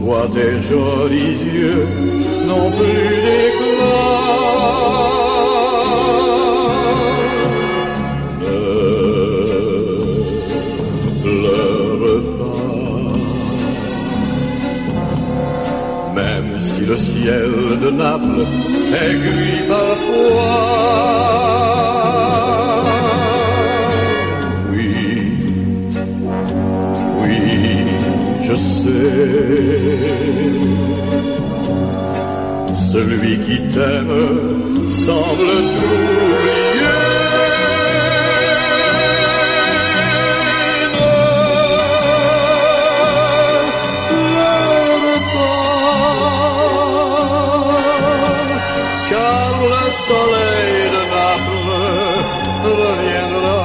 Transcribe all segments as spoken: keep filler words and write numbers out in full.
Toi tes jolis yeux n'ont plus d'éclat. Ne pleure pas, même si le ciel de Naples est gris parfois. Oui, oui, je sais. Celui qui t'aime semble t'oublier. Ne pleure pas, car le soleil de Naples reviendra.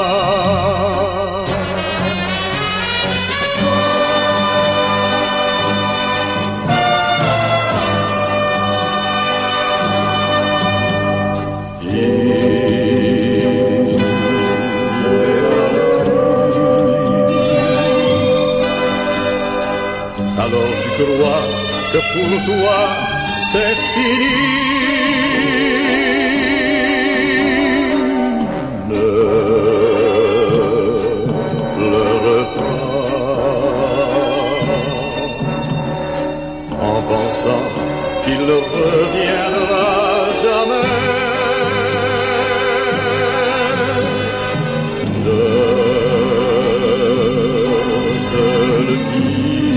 Alors tu crois que pour toi c'est fini. Ne pleure pas en pensant qu'il ne reviendra jamais. Je te le dis,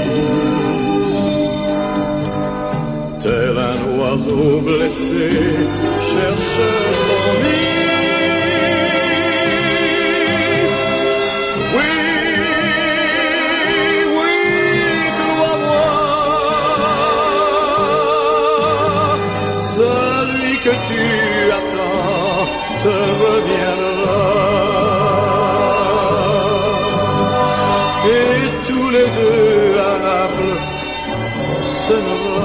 tel un oiseau blessé cherche son nid. Oui, oui, crois-moi, celui que tu attends te reviendra. Et tous les deux à Naples on s'aimera.